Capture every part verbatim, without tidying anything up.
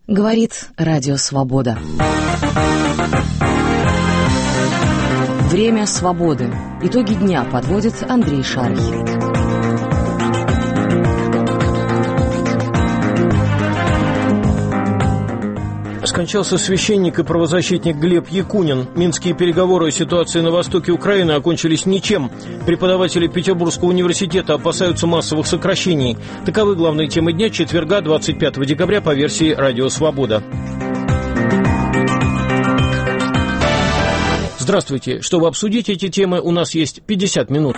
Говорит Радио Свобода. Время свободы. Итоги дня подводит Андрей Шархин. Скончался священник и правозащитник Глеб Якунин. Минские переговоры о ситуации на востоке Украины окончились ничем. Преподаватели Петербургского университета опасаются массовых сокращений. Таковы главные темы дня четверга, двадцать пятого декабря, по версии Радио Свобода. Здравствуйте. Чтобы обсудить эти темы, у нас есть пятьдесят минут.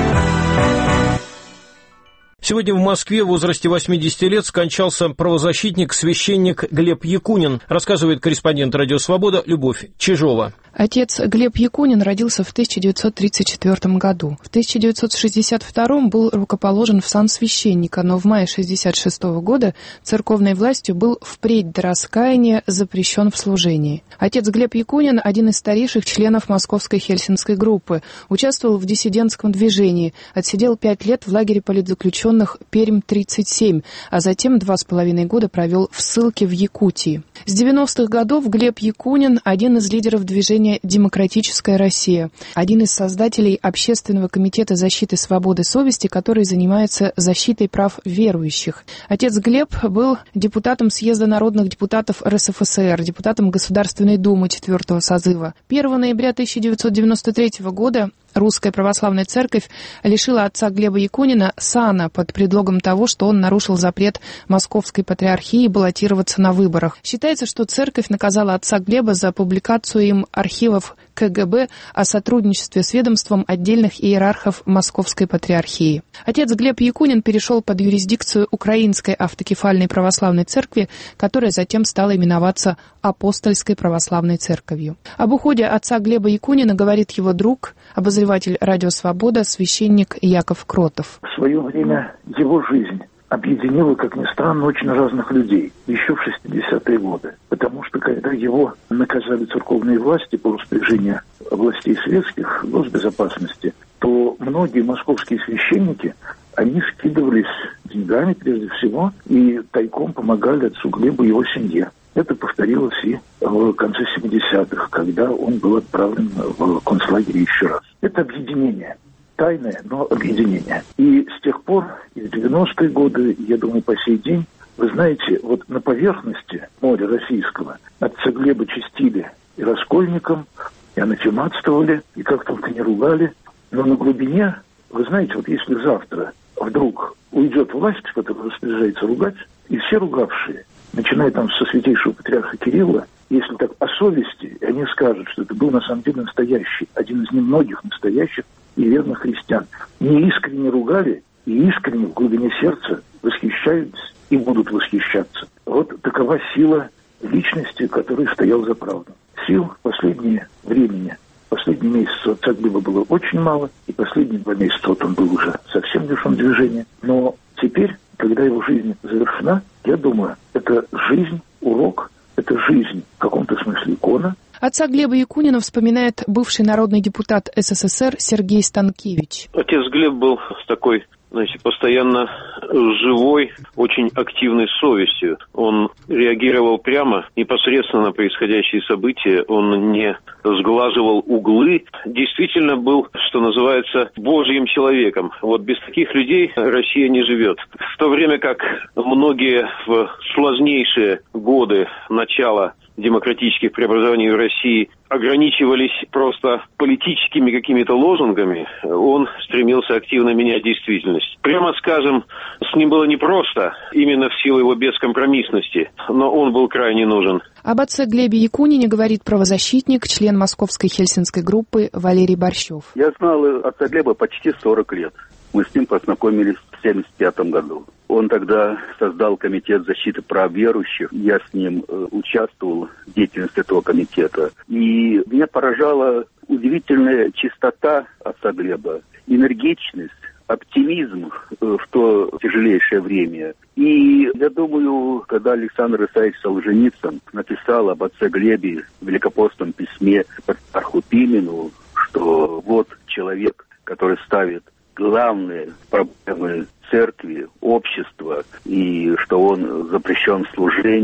Сегодня в Москве в возрасте восьмидесяти лет скончался правозащитник, священник Глеб Якунин, рассказывает корреспондент Радио Свобода Любовь Чижова. Отец Глеб Якунин родился в тысяча девятьсот тридцать четвёртом году. В тысяча девятьсот шестьдесят втором был рукоположен в сан священника, но в мае шестьдесят шестого года церковной властью был впредь до раскаяния запрещен в служении. Отец Глеб Якунин – один из старейших членов Московской Хельсинской группы, участвовал в диссидентском движении, отсидел пять лет в лагере политзаключенных Пермь-тридцать семь, а затем два с половиной года провел в ссылке в Якутии. С девяностых годов Глеб Якунин – один из лидеров движения «Демократическая Россия», один из создателей Общественного комитета защиты свободы совести, который занимается защитой прав верующих. Отец Глеб был депутатом Съезда народных депутатов эр эс эф эс эр, депутатом Государственной Думы четвертого созыва. первого ноября тысяча девятьсот девяносто третьего года Русская Православная Церковь лишила отца Глеба Якунина сана под предлогом того, что он нарушил запрет Московской Патриархии баллотироваться на выборах. Считается, что Церковь наказала отца Глеба за публикацию им архивов ка гэ бэ о сотрудничестве с ведомством отдельных иерархов Московской Патриархии. Отец Глеб Якунин перешел под юрисдикцию Украинской автокефальной православной церкви, которая затем стала именоваться Апостольской православной церковью. Об уходе отца Глеба Якунина говорит его друг, обозреватель Радио Свобода, священник Яков Кротов. В свое время его жизнь объединила, как ни странно, очень разных людей еще в шестидесятые годы. Потому что, когда его наказали церковные власти по распоряжению властей светских, госбезопасности, то многие московские священники, они скидывались деньгами, прежде всего, и тайком помогали отцу Глебу и его семье. Это повторилось и в конце семидесятых, когда он был отправлен в концлагерь еще раз. Это объединение. Тайное, но объединение. И с тех пор, и в девяностые годы, я думаю, по сей день, вы знаете, вот на поверхности моря российского отца Глеба чистили и раскольникам, и анафематствовали, и как только не ругали. Но на глубине, вы знаете, вот если завтра вдруг уйдет власть, которая распоряжается ругать, и все ругавшие, начиная там со святейшего патриарха Кирилла, если так по совести, они скажут, что это был на самом деле настоящий, один из немногих настоящих и верных христиан, не искренне ругали и искренне в глубине сердца восхищаются и будут восхищаться. Вот такова сила личности, который стоял за правду. Сил в последнее времени, последние месяцы отца Глеба было очень мало, и последние два месяца вот он был уже совсем лишен движения. Но теперь, когда его жизнь завершена, я думаю, это жизнь, урок, это жизнь в каком-то смысле икона. Отца Глеба Якунина вспоминает бывший народный депутат эс эс эс эр Сергей Станкевич. Отец Глеб был с такой, знаете, постоянно живой, очень активной совестью. Он реагировал прямо, непосредственно на происходящие события, он не сглаживал углы, действительно был, что называется, божьим человеком. Вот без таких людей Россия не живет. В то время как многие в сложнейшие годы начала демократических преобразований в России ограничивались просто политическими какими-то лозунгами, он стремился активно менять действительность. Прямо скажем, с ним было непросто, именно в силу его бескомпромиссности, но он был крайне нужен. Об отце Глебе Якунине говорит правозащитник, член Московской Хельсинской группы Валерий Борщев. Я знал отца Глеба почти сорок лет. Мы с ним познакомились в семьдесят пятом году. Он тогда создал комитет защиты прав верующих. Я с ним э, участвовал в деятельности этого комитета. И меня поражала удивительная чистота отца Глеба, энергичность, оптимизм в то тяжелейшее время. И я думаю, когда Александр Исаевич Солженицын написал об отце Глебе в великопостном письме патриарху Пимену, что вот человек, который ставит главные проблемы церкви, общества, и что он запрещен в служении,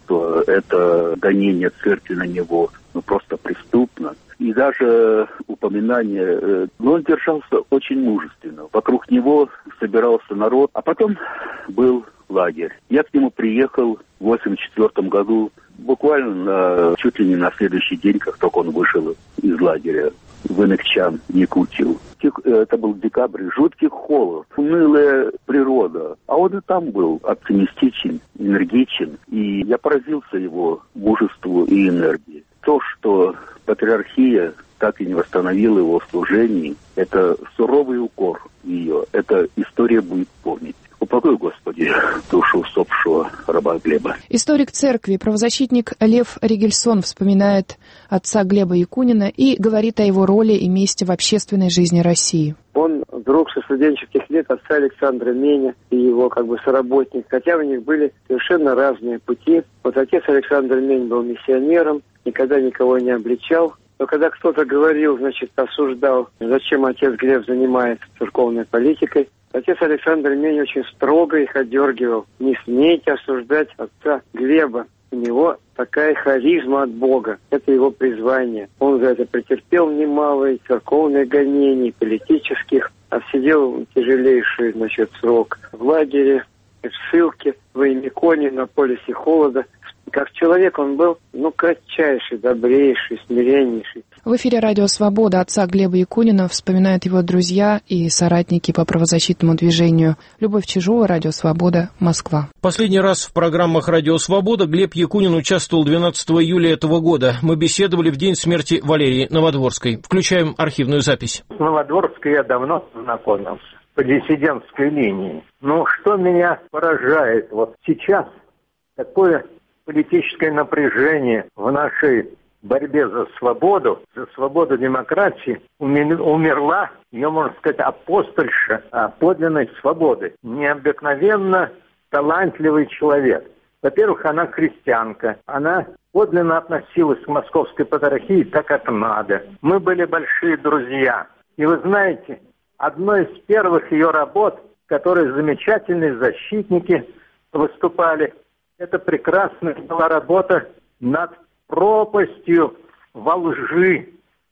что это гонение церкви на него ну, просто преступно. И даже упоминание, ну, он держался очень мужественно. Вокруг него собирался народ, а потом был лагерь. Я к нему приехал в восемьдесят четвёртом году, буквально на, чуть ли не на следующий день, как только он вышел из лагеря в Иныкчан, Якутию. Это был декабрь, жуткий холод, унылая природа. А он и там был оптимистичен, энергичен. И я поразился его мужеству и энергии. То, что патриархия так и не восстановила его в служении, это суровый укор ее. Эта история будет помнить. Упокой, Господи, душу усопшего раба Глеба. Историк церкви, правозащитник Лев Ригельсон вспоминает отца Глеба Якунина и говорит о его роли и месте в общественной жизни России. Он друг со студенческих лет отца Александра Меня и его как бы соработник, хотя у них были совершенно разные пути. Вот отец Александр Мень был миссионером, никогда никого не обличал. Но когда кто-то говорил, значит, осуждал, зачем отец Глеб занимается церковной политикой, отец Александр Мень очень строго их одергивал. Не смейте осуждать отца Глеба. У него такая харизма от Бога. Это его призвание. Он за это претерпел немало и церковных гонений, политических. Отсидел тяжелейший, значит, срок в лагере, в ссылке, в Имиконе, на полюсе холода. Как человек он был, ну, кратчайший, добрейший, смиреннейший. В эфире «Радио Свобода» отца Глеба Якунина вспоминают его друзья и соратники по правозащитному движению. Любовь Чижова, «Радио Свобода», Москва. Последний раз в программах «Радио Свобода» Глеб Якунин участвовал двенадцатого июля этого года. Мы беседовали в день смерти Валерии Новодворской. Включаем архивную запись. С Новодворской я давно знакомился по диссидентской линии. Но что меня поражает, вот сейчас такое политическое напряжение в нашей борьбе за свободу, за свободу демократии, умерла, ее, можно сказать, апостольша подлинной свободы. Необыкновенно талантливый человек. Во-первых, она христианка, она подлинно относилась к московской патриархии так, как надо. Мы были большие друзья. И вы знаете, одной из первых ее работ, в которой замечательные защитники выступали, это прекрасная была работа над пропастью во лжи.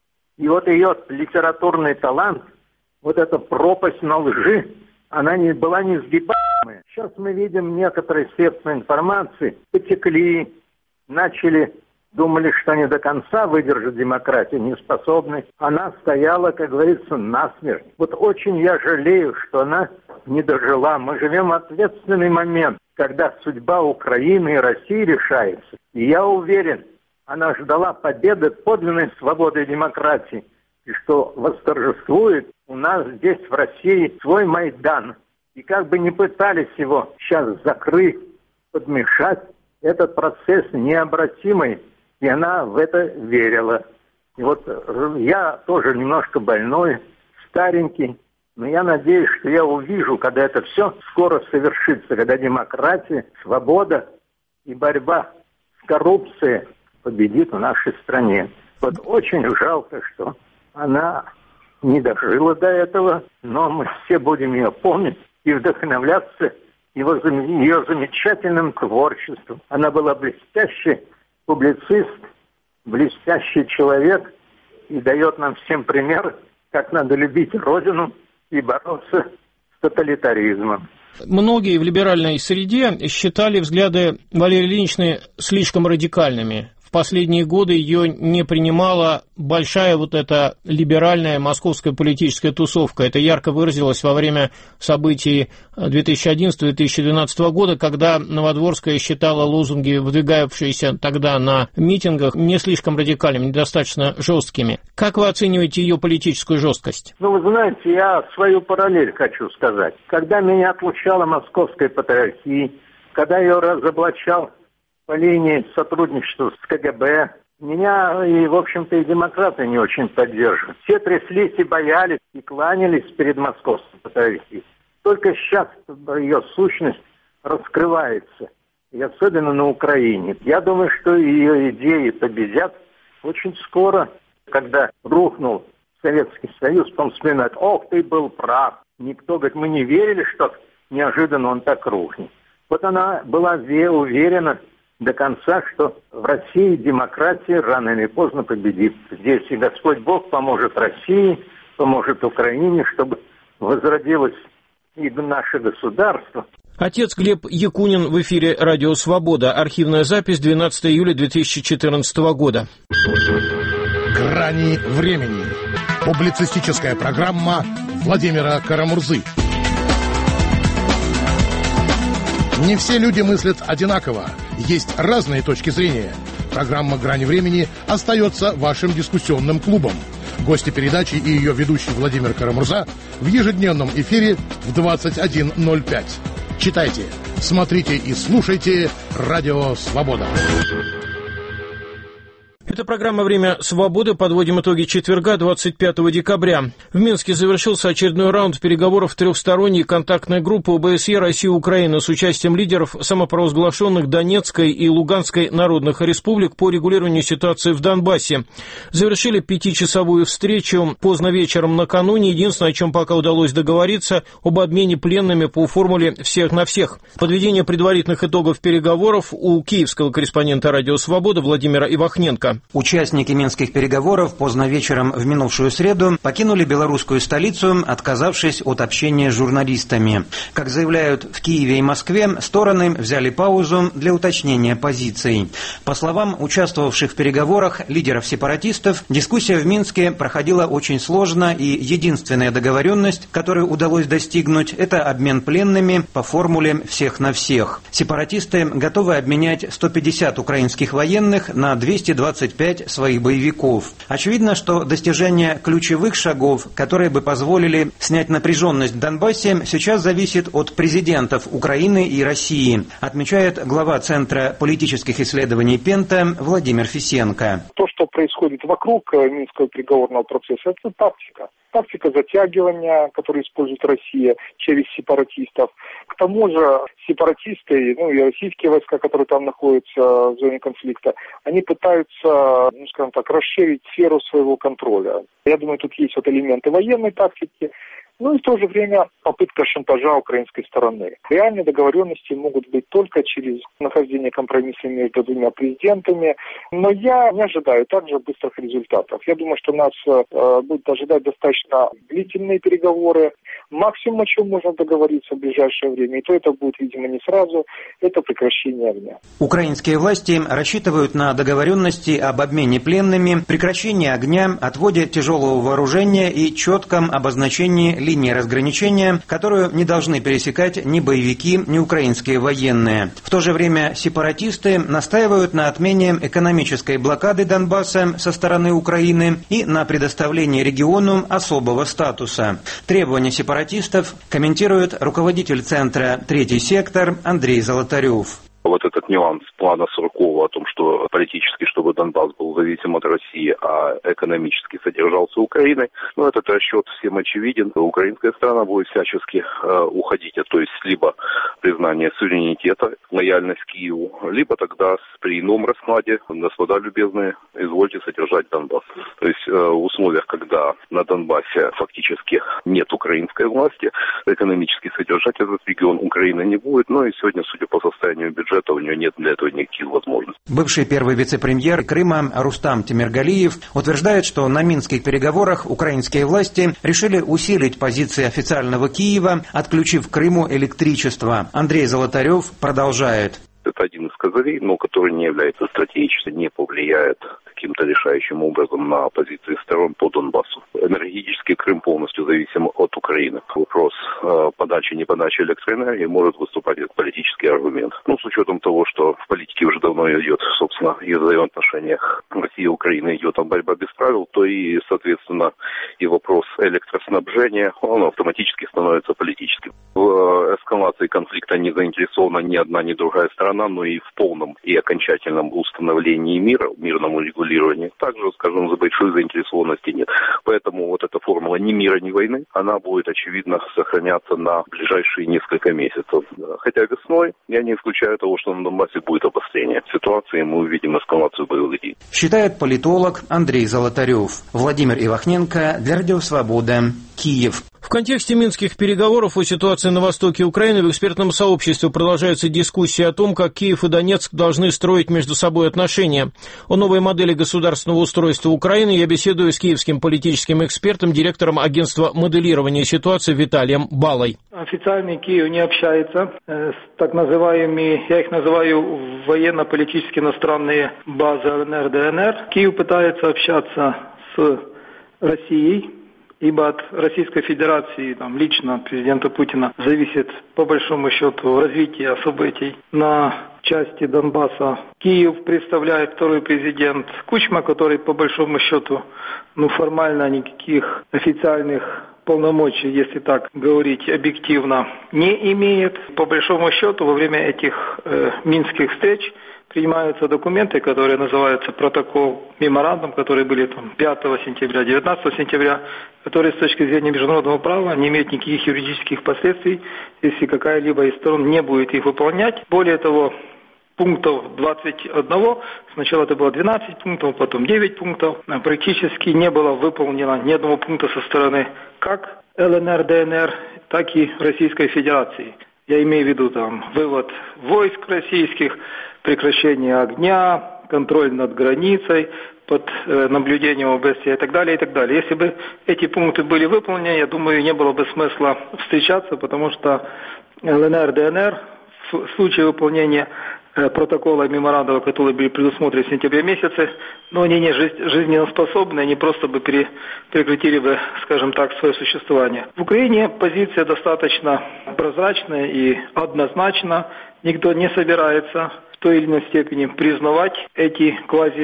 И вот ее литературный талант, вот эта пропасть на лжи, она не была несгибаемая. Сейчас мы видим некоторые средства информации потекли, начали, думали, что они до конца выдержат демократию, не способны. Она стояла, как говорится, насмерть. Вот очень я жалею, что она не дожила. Мы живем в ответственный момент, когда судьба Украины и России решается. И я уверен, она ждала победы подлинной свободы и демократии, и что восторжествует у нас здесь, в России, свой Майдан. И как бы ни пытались его сейчас закрыть, подмешать, этот процесс необратимый, и она в это верила. И вот я тоже немножко больной, старенький, но я надеюсь, что я увижу, когда это все скоро совершится, когда демократия, свобода и борьба с коррупцией победит в нашей стране. Вот очень жалко, что она не дожила до этого, но мы все будем ее помнить и вдохновляться его, ее замечательным творчеством. Она была блестящий публицист, блестящий человек и дает нам всем пример, как надо любить Родину и бороться с тоталитаризмом. Многие в либеральной среде считали взгляды Валерии Ильиничны слишком радикальными. В последние годы ее не принимала большая вот эта либеральная московская политическая тусовка. Это ярко выразилось во время событий две тысячи одиннадцатого - две тысячи двенадцатого года, когда Новодворская считала лозунги, выдвигавшиеся тогда на митингах, не слишком радикальными, недостаточно жесткими. Как вы оцениваете ее политическую жесткость? Ну, вы знаете, я свою параллель хочу сказать. Когда меня отлучала московская патриархия, когда ее разоблачал по линии сотрудничества с КГБ, меня и, в общем-то, и демократы не очень поддерживают. Все тряслись и боялись, и кланялись перед московской патриархией. Только сейчас ее сущность раскрывается, и особенно на Украине. Я думаю, что ее идеи победят очень скоро, когда рухнул Советский Союз, потом вспоминают: ох, ты был прав. Никто, говорит, мы не верили, что неожиданно он так рухнет. Вот она была уверена, до конца, что в России демократия рано или поздно победит. Здесь и Господь Бог поможет России, поможет Украине, чтобы возродилось и наше государство. Отец Глеб Якунин в эфире «Радио Свобода». Архивная запись двенадцатого июля две тысячи четырнадцатого года. «Грани времени». Публицистическая программа Владимира Карамурзы. Не все люди мыслят одинаково. Есть разные точки зрения. Программа «Грани времени» остается вашим дискуссионным клубом. Гости передачи и ее ведущий Владимир Карамурза в ежедневном эфире в двадцать один ноль пять. Читайте, смотрите и слушайте «Радио Свобода». Это программа «Время свободы». Подводим итоги четверга, двадцать пятого декабря. В Минске завершился очередной раунд переговоров трехсторонней контактной группы ОБСЕ России и Украины с участием лидеров самопровозглашенных Донецкой и Луганской народных республик по регулированию ситуации в Донбассе. Завершили пятичасовую встречу поздно вечером накануне. Единственное, о чем пока удалось договориться, об обмене пленными по формуле «всех на всех». Подведение предварительных итогов переговоров у киевского корреспондента «Радио Свобода» Владимира Ивахненко. Участники минских переговоров поздно вечером в минувшую среду покинули белорусскую столицу, отказавшись от общения с журналистами. Как заявляют в Киеве и Москве, стороны взяли паузу для уточнения позиций. По словам участвовавших в переговорах лидеров сепаратистов, дискуссия в Минске проходила очень сложно, и единственная договоренность, которую удалось достигнуть, это обмен пленными по формуле «всех на всех». Сепаратисты готовы обменять сто пятьдесят украинских военных на двести двадцать пять своих боевиков. Очевидно, что достижение ключевых шагов, которые бы позволили снять напряженность в Донбассе, сейчас зависит от президентов Украины и России, отмечает глава Центра политических исследований Пента Владимир Фисенко. То, что происходит вокруг Минского переговорного процесса, это тактика. Тактика затягивания, которую использует Россия через сепаратистов. К тому же сепаратисты, ну и российские войска, которые там находятся в зоне конфликта, они пытаются, ну скажем так, расширить сферу своего контроля. Я думаю, тут есть вот элементы военной тактики, ну и в то же время попытка шантажа украинской стороны. Реальные договоренности могут быть только через нахождение компромисса между двумя президентами, но я не ожидаю также быстрых результатов. Я думаю, что нас э, будут ожидать достаточно длительные переговоры. Максимум, о чем можно договориться в ближайшее время, и то это будет, видимо, не сразу, это прекращение огня. Украинские власти рассчитывают на договоренности об обмене пленными, прекращении огня, отводе тяжелого вооружения и четком обозначении линии разграничения, которую не должны пересекать ни боевики, ни украинские военные. В то же время сепаратисты настаивают на отмене экономической блокады Донбасса со стороны Украины и на предоставлении региону особого статуса. Требования сепаратистов комментирует руководитель Центра «Третий сектор» Андрей Золотарев. Вот этот нюанс плана Суркова о том, что политически, чтобы Донбасс был зависим от России, а экономически содержался Украиной, ну, этот расчет всем очевиден. Украинская сторона будет всячески э, уходить от, то есть, либо признание суверенитета, лояльность Киеву, либо тогда при ином раскладе, господа любезные, извольте содержать Донбасс. То есть э, в условиях, когда на Донбассе фактически нет украинской власти, экономически содержать этот регион Украины не будет, но и сегодня, судя по состоянию бюджета, у нее нет для этого никаких возможностей. Бывший первый вице-премьер Крыма Рустам Темиргалиев утверждает, что на минских переговорах украинские власти решили усилить позиции официального Киева, отключив Крыму электричество. Андрей Золотарев продолжает. Это один из козырей, но который не является стратегическим, не повлияет каким-то решающим образом на позиции сторон по Донбассу. Энергетический Крым полностью зависим от Украины. Вопрос э, подачи, не подачи электроэнергии может выступать как политический аргумент. Ну, с учетом того, что в политике уже давно идет, собственно, и в взаимоотношениях России и Украины идет там борьба без правил, то и, соответственно, и вопрос электроснабжения, он автоматически становится политическим. В эскалации конфликта не заинтересована ни одна, ни другая сторона, но и в полном и окончательном установлении мира, мирному регулированию, также, скажем, за большой заинтересованности нет. Поэтому вот эта формула ни мира, ни войны, она будет, очевидно, сохраняться на ближайшие несколько месяцев. Хотя весной я не исключаю того, что на Донбассе будет обострение ситуации, мы увидим эскалацию боевых действий. Считает политолог Андрей Золотарев. Владимир Ивахненко для Радио Свобода. Киев. В контексте минских переговоров о ситуации на востоке Украины в экспертном сообществе продолжаются дискуссии о том, как Киев и Донецк должны строить между собой отношения. О новой модели государственного устройства Украины я беседую с киевским политическим экспертом, директором агентства моделирования ситуации Виталием Балой. Официальный Киев не общается с так называемыми, я их называю военно-политически иностранные базы ЛНР, ДНР. Киев пытается общаться с Россией, ибо от Российской Федерации, там, лично президента Путина, зависит по большому счету развитие событий на части Донбасса. Киев представляет второй президент Кучма, который по большому счету, ну, формально никаких официальных полномочий, если так говорить объективно, не имеет. По большому счету, во время этих э, минских встреч принимаются документы, которые называются протокол, меморандум, которые были там пятого сентября, девятнадцатого сентября, которые с точки зрения международного права не имеют никаких юридических последствий, если какая-либо из сторон не будет их выполнять. Более того, пунктов двадцать один, сначала это было двенадцать пунктов, потом девять пунктов, практически не было выполнено ни одного пункта со стороны как ЛНР, ДНР, так и Российской Федерации. Я имею в виду там вывод войск российских, прекращение огня, контроль над границей, под э, наблюдением ОБСЕ и так далее, и так далее. Если бы эти пункты были выполнены, я думаю, не было бы смысла встречаться, потому что ЛНР, ДНР в случае выполнения э, протокола меморандума, который были предусмотрены в сентябре месяце, но они не жизнеспособны, они просто бы пере, прекратили бы, скажем так, свое существование. В Украине позиция достаточно прозрачная и однозначна. Никто не собирается в той или иной степени признавать эти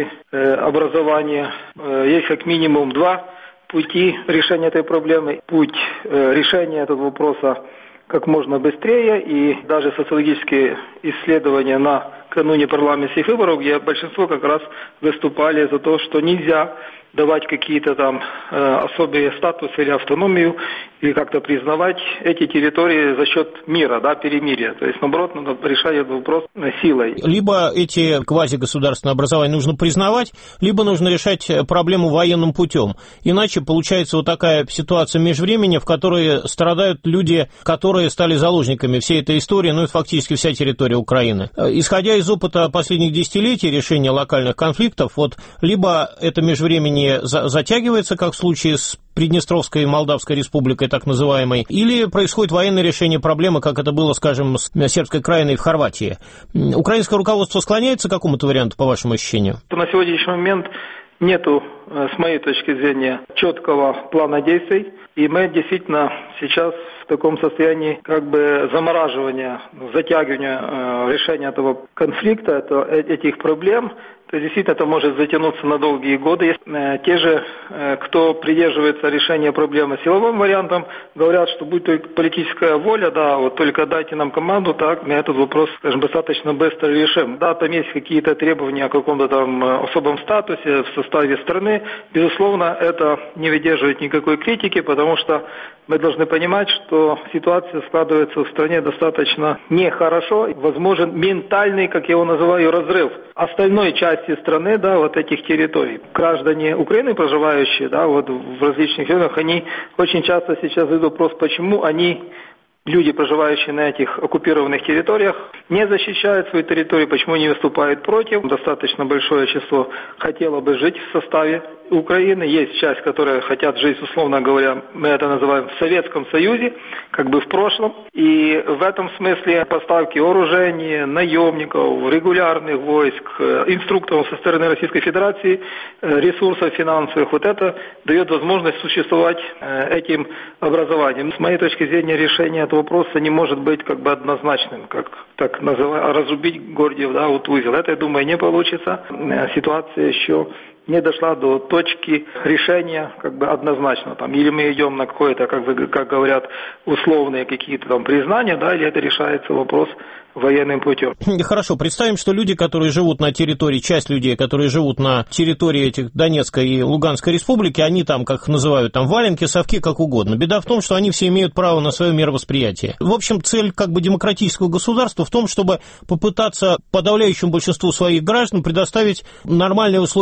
квазиобразования. Есть как минимум два пути решения этой проблемы. Путь решения этого вопроса как можно быстрее, и даже социологические исследования накануне парламентских выборов, где большинство как раз выступали за то, что нельзя давать какие-то там э, особые статусы или автономию, или как-то признавать эти территории за счет мира, да, перемирия. То есть, наоборот, надо решать этот вопрос силой. Либо эти квазигосударственные образования нужно признавать, либо нужно решать проблему военным путем. Иначе получается вот такая ситуация межвремени, в которой страдают люди, которые стали заложниками всей этой истории, ну и фактически вся территория Украины. Исходя из опыта последних десятилетий решения локальных конфликтов, вот либо это межвремени затягивается, как в случае с Приднестровской Молдавской республикой, так называемой, или происходит военное решение проблемы, как это было, скажем, с сербской краиной в Хорватии. Украинское руководство склоняется к какому-то варианту, по вашему ощущению? На сегодняшний момент нету, с моей точки зрения, четкого плана действий, и мы действительно сейчас в таком состоянии как бы замораживания, затягивания э, решения этого конфликта, это, этих проблем. То есть, действительно, это может затянуться на долгие годы. Есть, э, те же, э, кто придерживается решения проблемы силовым вариантом, говорят, что будет только политическая воля, да, вот только дайте нам команду, так, мы этот вопрос, скажем, достаточно быстро решим. Да, там есть какие-то требования о каком-то там особом статусе в составе страны. Безусловно, это не выдерживает никакой критики, потому что мы должны понимать, что ситуация складывается в стране достаточно нехорошо. Возможен ментальный, как я его называю, разрыв остальной части страны, да, вот этих территорий. Граждане Украины, проживающие, да, вот в различных регионах, они очень часто сейчас задают вопрос, почему они, люди, проживающие на этих оккупированных территориях, не защищают свою территорию, почему не выступают против. Достаточно большое число хотело бы жить в составе Украины. Есть часть, которые хотят жить, условно говоря, мы это называем в Советском Союзе, как бы в прошлом. И в этом смысле поставки вооружений, наемников, регулярных войск, инструкторов со стороны Российской Федерации, ресурсов финансовых, вот это дает возможность существовать этим образованием. С моей точки зрения, решение этого вопроса не может быть как бы однозначным, как так называемое, разрубить Гордиев, да, вот узел. Это, я думаю, не получится. Ситуация еще не дошла до точки решения как бы однозначно. Там, или мы идем на какое-то, как, вы, как говорят, условные какие-то там признания, да, или это решается вопрос военным путем. Хорошо, представим, что люди, которые живут на территории, часть людей, которые живут на территории этих Донецкой и Луганской республики, они там, как их называют, там валенки, совки, как угодно. Беда в том, что они все имеют право на свое мировосприятие. В общем, цель как бы демократического государства в том, чтобы попытаться подавляющему большинству своих граждан предоставить нормальные условия жизни в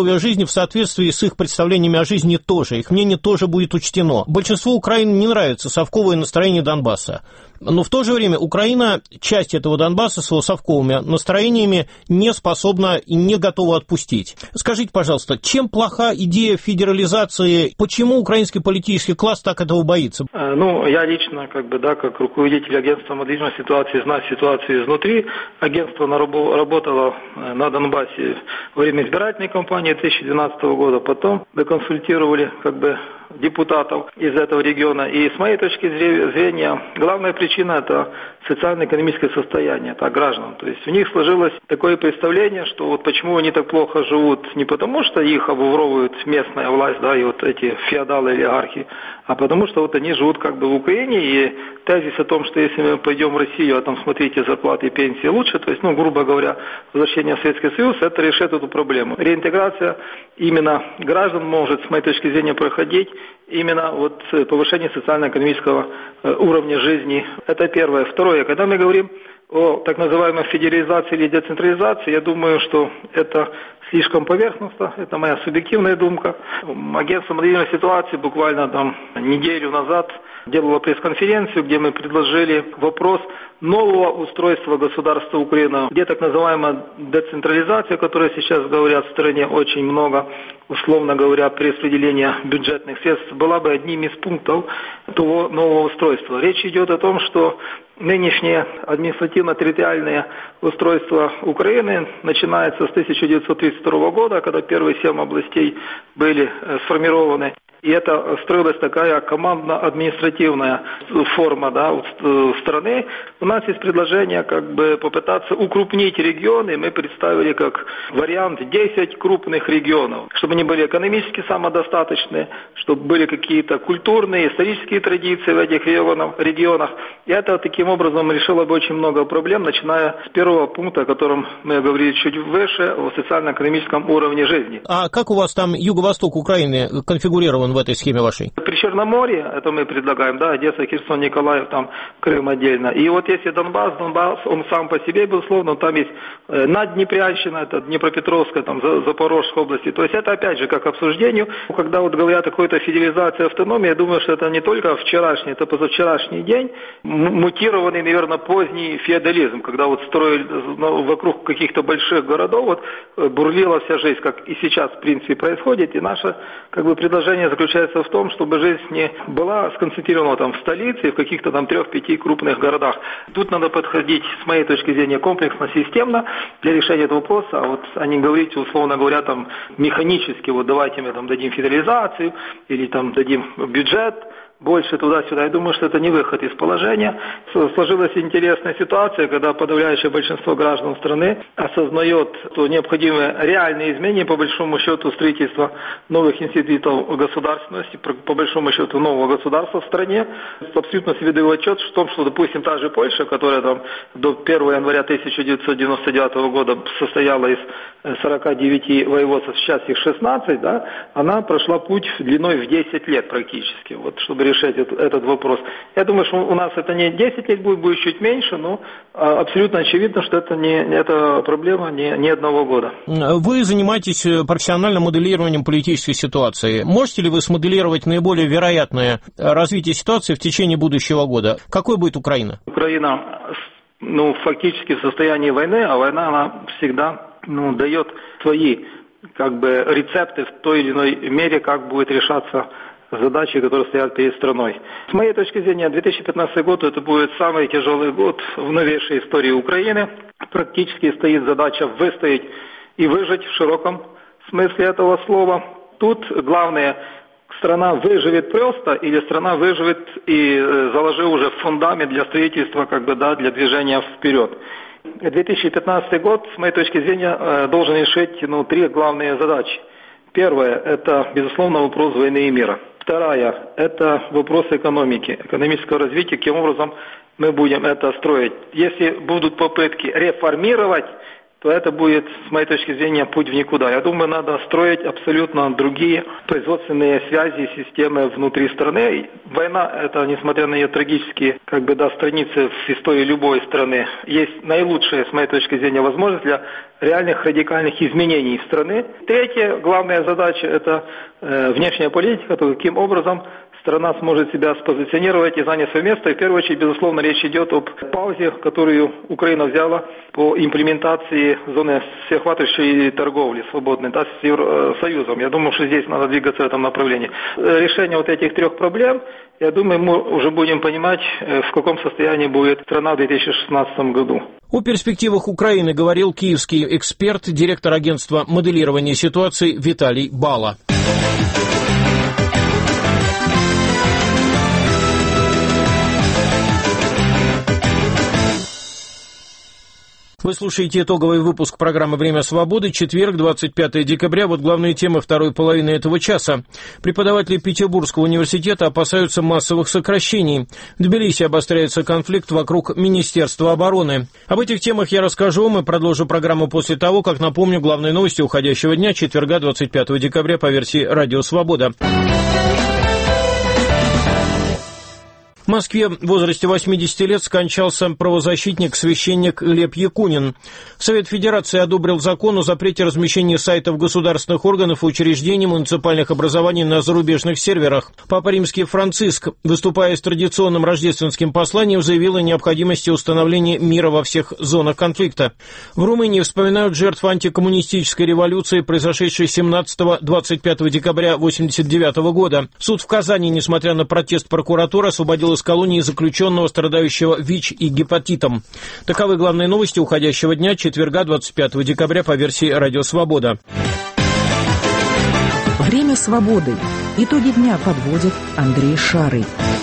в соответствии с их представлениями о жизни тоже. Их мнение тоже будет учтено. Большинству Украины не нравится совковое настроение Донбасса. Но в то же время Украина часть этого Донбасса с его совковыми настроениями не способна и не готова отпустить. Скажите, пожалуйста, чем плоха идея федерализации? Почему украинский политический класс так этого боится? Ну, я лично, как бы, да, как руководитель агентства моделирования ситуации, знаю ситуацию изнутри. Агентство работало на Донбассе во время избирательной кампании две тысячи двенадцатого года. Потом доконсультировали, как бы, депутатов из этого региона. И с моей точки зрения, главная причина – это социально-экономическое состояние так, граждан. То есть у них сложилось такое представление, что вот почему они так плохо живут, не потому что их обворовывает местная власть, да, и вот эти феодалы-олигархи, а потому что вот они живут как бы в Украине, и тезис о том, что если мы пойдем в Россию, а там, смотрите, зарплаты и пенсии лучше, то есть, ну, грубо говоря, возвращение в Советский Союз, это решит эту проблему. Реинтеграция именно граждан может, с моей точки зрения, проходить именно вот повышение социально-экономического уровня жизни. Это первое. Второе, когда мы говорим о так называемой федерализации или децентрализации, я думаю, что это слишком поверхностно, это моя субъективная думка. Агентство моделирования ситуации буквально там неделю назад делало пресс-конференцию, где мы предложили вопрос нового устройства государства Украины, где так называемая децентрализация, о которой сейчас говорят в стране очень много, условно говоря, перераспределение бюджетных средств, была бы одним из пунктов того нового устройства. Речь идет о том, что нынешнее административно-территориальное устройство Украины начинается с тысяча девятьсот тридцать второго года, когда первые семь областей были сформированы. И это строилась такая командно-административная форма, да, страны. У нас есть предложение как бы попытаться укрупнить регионы. Мы представили как вариант десять крупных регионов, чтобы они были экономически самодостаточные, чтобы были какие-то культурные, исторические традиции в этих регионах. И это таким образом решило бы очень много проблем, начиная с первого пункта, о котором мы говорили чуть выше, о социально-экономическом уровне жизни. А как у вас там юго-восток Украины конфигурирован в этой схеме вашей? При Черноморье, это мы предлагаем, да, Одесса, Херсон, Николаев, там Крым отдельно. И вот если Донбасс, Донбасс, он сам по себе, безусловно, там есть Надднепрянщина, это Днепропетровская, там Запорожская области. То есть это опять же как обсуждению. Когда вот говорят о какой-то федерализации автономии, я думаю, что это не только вчерашний, это позавчерашний день, мутированный, наверное, поздний феодализм, когда вот строили вокруг каких-то больших городов, вот бурлила вся жизнь, как и сейчас в принципе происходит. И наше как бы предложение заключается в том, чтобы жизнь не была сконцентрирована там в столице и в каких-то там трех-пяти крупных городах. Тут надо подходить, с моей точки зрения, комплексно, системно для решения этого вопроса, а вот а не говорить, условно говоря, там механически, вот давайте мы там дадим федерализацию или там дадим бюджет, больше туда-сюда. Я думаю, что это не выход из положения. Сложилась интересная ситуация, когда подавляющее большинство граждан страны осознает, что необходимы реальные изменения, по большому счету, строительства новых институтов государственности, по большому счету, нового государства в стране. Абсолютно себе даю отчет в том, что, допустим, та же Польша, которая там до первого января тысяча девятьсот девяносто девятого года состояла из сорока девяти воеводств, сейчас их шестнадцать, да, она прошла путь длиной в десять лет практически, вот, чтобы решать этот, этот вопрос. Я думаю, что у нас это не десять лет будет, будет чуть меньше, но а, абсолютно очевидно, что это не это проблема не, не одного года. Вы занимаетесь профессиональным моделированием политической ситуации. Можете ли вы смоделировать наиболее вероятное развитие ситуации в течение будущего года? Какой будет Украина? Украина, ну, фактически в состоянии войны, а война, она всегда, ну, дает свои, как бы, рецепты в той или иной мере, как будет решаться задачи, которые стоят перед страной. С моей точки зрения, две тысячи пятнадцатый год это будет самый тяжелый год в новейшей истории Украины. Практически стоит задача выстоять и выжить в широком смысле этого слова. Тут главное, страна выживет просто или страна выживет и заложив уже фундамент для строительства, как бы, да, для движения вперед. две тысячи пятнадцатый год, с моей точки зрения, должен решить, ну, три главные задачи. Первое – это, безусловно, вопрос войны и мира. Вторая – это вопрос экономики, экономического развития, каким образом мы будем это строить. Если будут попытки реформировать то это будет, с моей точки зрения, путь в никуда. Я думаю, надо строить абсолютно другие производственные связи и системы внутри страны. Война, это, несмотря на ее трагические, как бы, да, страницы в истории любой страны, есть наилучшая, с моей точки зрения, возможность для реальных радикальных изменений страны. Третья главная задача – это э, внешняя политика, то каким образом страна сможет себя спозиционировать и занять свое место. И в первую очередь, безусловно, речь идет об паузе, которую Украина взяла по имплементации зоны всеохватывающей торговли свободной, да, с Евросоюзом. Я думаю, что здесь надо двигаться в этом направлении. Решение вот этих трех проблем, я думаю, мы уже будем понимать, в каком состоянии будет страна в две тысячи шестнадцатом году. О перспективах Украины говорил киевский эксперт, директор агентства моделирования ситуации Виталий Бала. Вы слушаете итоговый выпуск программы «Время свободы», четверг, двадцать пятое декабря. Вот главные темы второй половины этого часа. Преподаватели Петербургского университета опасаются массовых сокращений. В Тбилиси обостряется конфликт вокруг Министерства обороны. Об этих темах я расскажу вам и продолжу программу после того, как напомню главные новости уходящего дня, четверга, двадцать пятого декабря, по версии «Радио Свобода». В Москве в возрасте восьмидесяти лет скончался правозащитник-священник Глеб Якунин. Совет Федерации одобрил закон о запрете размещения сайтов государственных органов и учреждений муниципальных образований на зарубежных серверах. Папа Римский Франциск, выступая с традиционным рождественским посланием, заявил о необходимости установления мира во всех зонах конфликта. В Румынии вспоминают жертв антикоммунистической революции, произошедшей семнадцатого — двадцать пятого декабря восемьдесят девятого года. Суд в Казани, несмотря на протест прокуратуры, освободил из колонии заключенного, страдающего ВИЧ и гепатитом. Таковы главные новости уходящего дня, четверга, двадцать пятого декабря, по версии «Радио Свобода». Время свободы. Итоги дня подводит Андрей Шарый.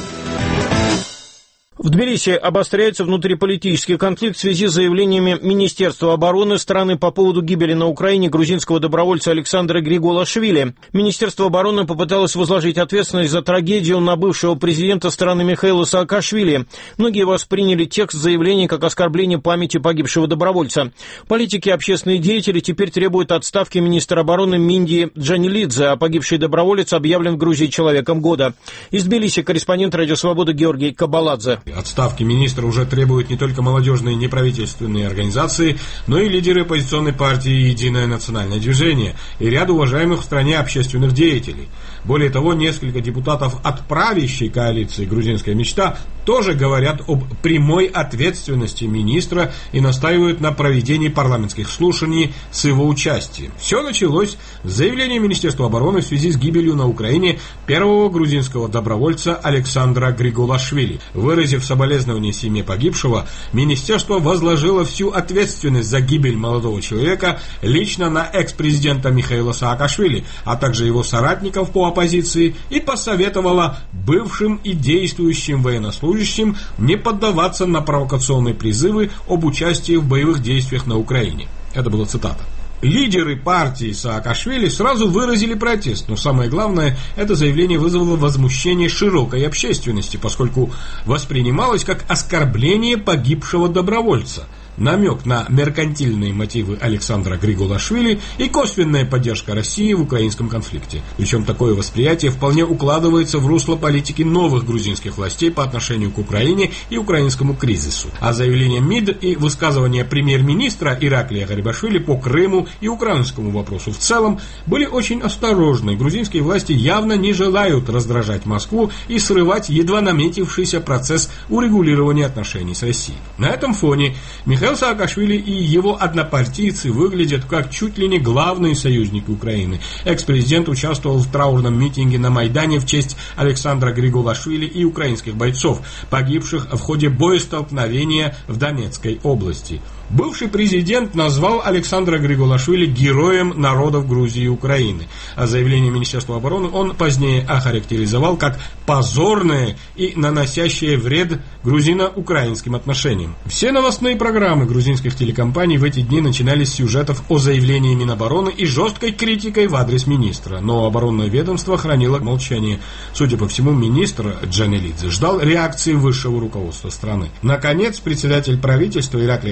В Тбилиси обостряется внутриполитический конфликт в связи с заявлениями Министерства обороны страны по поводу гибели на Украине грузинского добровольца Александра Григулашвили. Министерство обороны попыталось возложить ответственность за трагедию на бывшего президента страны Михаила Саакашвили. Многие восприняли текст заявления как оскорбление памяти погибшего добровольца. Политики и общественные деятели теперь требуют отставки министра обороны Минди Джанилидзе, а погибший доброволец объявлен в Грузии человеком года. Из Тбилиси корреспондент «Радио Свобода» Георгий Кабаладзе. Отставки министра уже требуют не только молодежные неправительственные организации, но и лидеры оппозиционной партии «Единое национальное движение» и ряд уважаемых в стране общественных деятелей. Более того, несколько депутатов от правящей коалиции «Грузинская мечта» тоже говорят об прямой ответственности министра и настаивают на проведении парламентских слушаний с его участием. Все началось с заявления Министерства обороны в связи с гибелью на Украине первого грузинского добровольца Александра Григулашвили. Выразив соболезнования семье погибшего, министерство возложило всю ответственность за гибель молодого человека лично на экс-президента Михаила Саакашвили, а также его соратников по оппозиции, и посоветовало бывшим и действующим военнослужащим не поддаваться на провокационные призывы об участии в боевых действиях на Украине. Это была цитата. Лидеры партии Саакашвили сразу выразили протест, но самое главное, это заявление вызвало возмущение широкой общественности, поскольку воспринималось как оскорбление погибшего добровольца. Намек на меркантильные мотивы Александра Григулашвили и косвенная поддержка России в украинском конфликте. Причем такое восприятие вполне укладывается в русло политики новых грузинских властей по отношению к Украине и украинскому кризису. А заявление МИД и высказывания премьер-министра Ираклия Гарибашвили по Крыму и украинскому вопросу в целом были очень осторожны. Грузинские власти явно не желают раздражать Москву и срывать едва наметившийся процесс урегулирования отношений с Россией. На этом фоне Михаил Михаил Саакашвили и его однопартийцы выглядят как чуть ли не главные союзники Украины. Экс-президент участвовал в траурном митинге на Майдане в честь Александра Григулашвили и украинских бойцов, погибших в ходе боестолкновения в Донецкой области. Бывший президент назвал Александра Григулашвили героем народов Грузии и Украины, а заявление Министерства обороны он позднее охарактеризовал как позорное и наносящее вред грузино-украинским отношениям. Все новостные программы грузинских телекомпаний в эти дни начинались с сюжетов о заявлении Минобороны и жесткой критикой в адрес министра, но оборонное ведомство хранило молчание. Судя по всему, министр Джанилидзе ждал реакции высшего руководства страны. Наконец, председатель правительства Ираклий Гарибашвили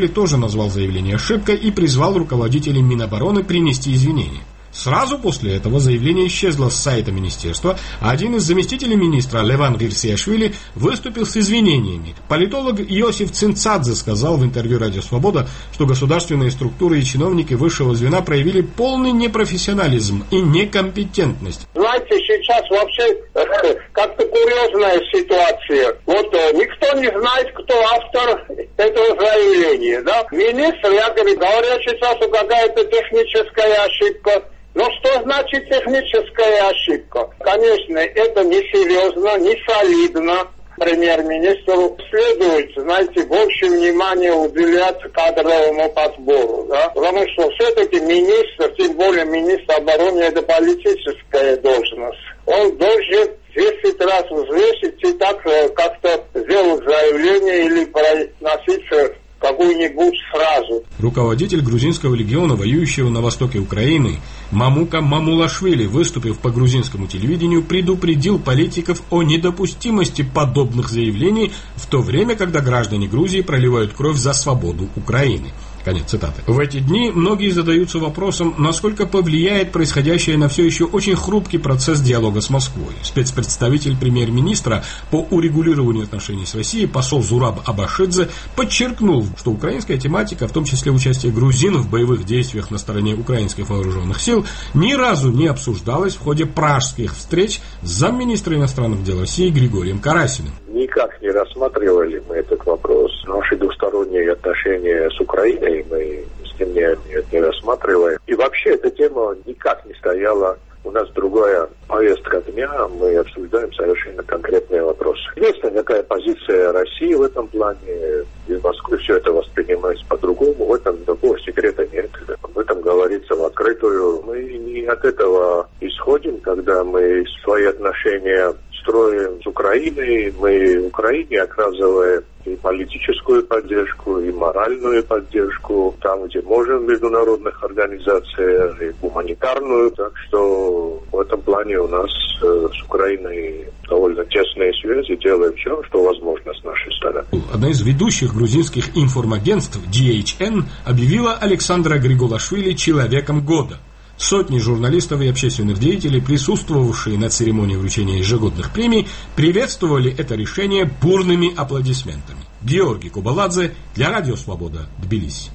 Магулашвили тоже назвал заявление ошибкой и призвал руководителей Минобороны принести извинения. Сразу после этого заявление исчезло с сайта министерства, а один из заместителей министра, Леван Гирсиашвили, выступил с извинениями. Политолог Иосиф Цинцадзе сказал в интервью «Радио Свобода», что государственные структуры и чиновники высшего звена проявили полный непрофессионализм и некомпетентность. Знаете, сейчас вообще как-то курьезная ситуация. Вот никто не знает, кто автор этого заявления. Да? Министр, я говорю, говорят сейчас, что какая-то техническая ошибка. Но что значит техническая ошибка? Конечно, это несерьезно, не солидно. Премьер-министру следует, знаете, больше внимания уделять кадровому подбору, да? Потому что все-таки министр, тем более министр обороны, это политическая должность. Он должен десять раз взвесить и так как-то сделать заявление или произносить какую-нибудь фразу. Руководитель грузинского легиона, воюющего на востоке Украины, Мамука Мамулашвили, выступив по грузинскому телевидению, предупредил политиков о недопустимости подобных заявлений в то время, когда граждане Грузии проливают кровь за свободу Украины. Конец цитаты. В эти дни многие задаются вопросом, насколько повлияет происходящее на все еще очень хрупкий процесс диалога с Москвой. Спецпредставитель премьер-министра по урегулированию отношений с Россией, посол Зураб Абашидзе, подчеркнул, что украинская тематика, в том числе участие грузин в боевых действиях на стороне украинских вооруженных сил, ни разу не обсуждалась в ходе пражских встреч с замминистра иностранных дел России Григорием Карасиным. Никак не рассматривали мы этот вопрос. Наши двусторонние отношения с Украиной мы с ним не, не рассматриваем. И вообще эта тема никак не стояла. У нас другая повестка дня, мы обсуждаем совершенно конкретные вопросы. Есть такая позиция России в этом плане. В Москве все это воспринимается по-другому. В этом такого секрета нет. Об этом говорится в открытую. Мы не от этого исходим, когда мы свои отношения строим с Украиной, мы Украине оказываем и политическую поддержку, и моральную поддержку, там, где можем, в международных организациях, и гуманитарную. Так что в этом плане у нас э, с Украиной довольно тесные связи, делаем все, что возможно с нашей стороны. Одна из ведущих грузинских информагентств, ди эйч эн, объявила Александра Григулашвили «Человеком года». Сотни журналистов и общественных деятелей, присутствовавшие на церемонии вручения ежегодных премий, приветствовали это решение бурными аплодисментами. Георгий Кубаладзе для Радио Свобода, Тбилиси.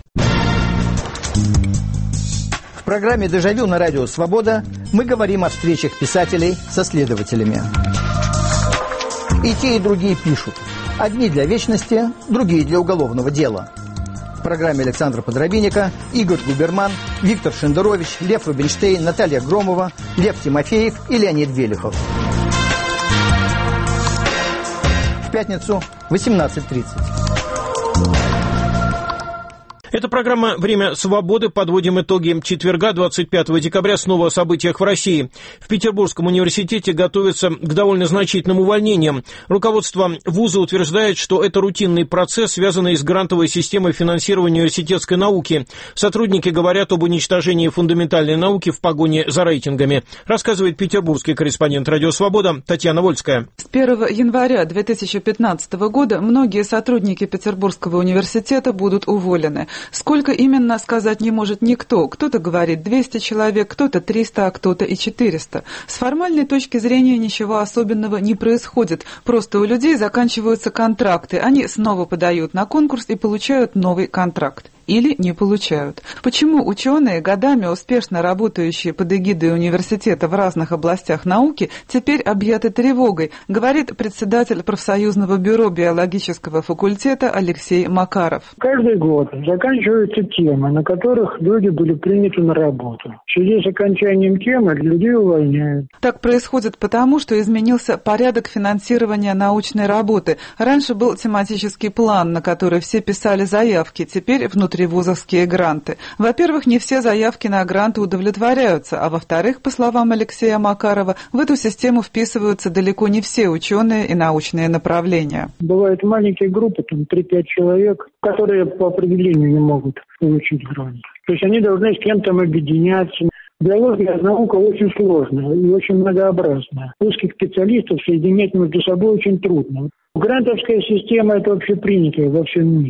В программе «Дежавю» на Радио Свобода мы говорим о встречах писателей со следователями. И те, и другие пишут. Одни для вечности, другие для уголовного дела. В программе Александра Подробинника Игорь Губерман, Виктор Шендерович, Лев Рубинштейн, Наталья Громова, Лев Тимофеев и Леонид Велихов. В пятницу восемнадцать тридцать. Это программа «Время свободы». Подводим итоги четверга, двадцать пятого декабря. Снова о событиях в России. В Петербургском университете готовятся к довольно значительным увольнениям. Руководство вуза утверждает, что это рутинный процесс, связанный с грантовой системой финансирования университетской науки. Сотрудники говорят об уничтожении фундаментальной науки в погоне за рейтингами. Рассказывает петербургский корреспондент «Радио Свобода» Татьяна Вольская. С первого января две тысячи пятнадцатого года многие сотрудники Петербургского университета будут уволены. Сколько именно, сказать не может никто. Кто-то говорит двести человек, кто-то триста, а кто-то и четыреста. С формальной точки зрения ничего особенного не происходит. Просто у людей заканчиваются контракты. Они снова подают на конкурс и получают новый контракт. Или не получают. Почему ученые, годами успешно работающие под эгидой университета в разных областях науки, теперь объяты тревогой, говорит председатель профсоюзного бюро биологического факультета Алексей Макаров. Каждый год заканчиваются темы, на которых люди были приняты на работу. В связи с окончанием темы людей увольняют. Так происходит потому, что изменился порядок финансирования научной работы. Раньше был тематический план, на который все писали заявки, теперь внутри вузовские гранты. Во-первых, не все заявки на гранты удовлетворяются, а во-вторых, по словам Алексея Макарова, в эту систему вписываются далеко не все ученые и научные направления. Бывают маленькие группы, там три-пять человек, которые по определению не могут получить грант. То есть они должны с кем-то объединяться. Биология наука очень сложная и очень многообразная. Узких специалистов соединять между собой очень трудно. Грантовская система – это общепринятая во всем мире.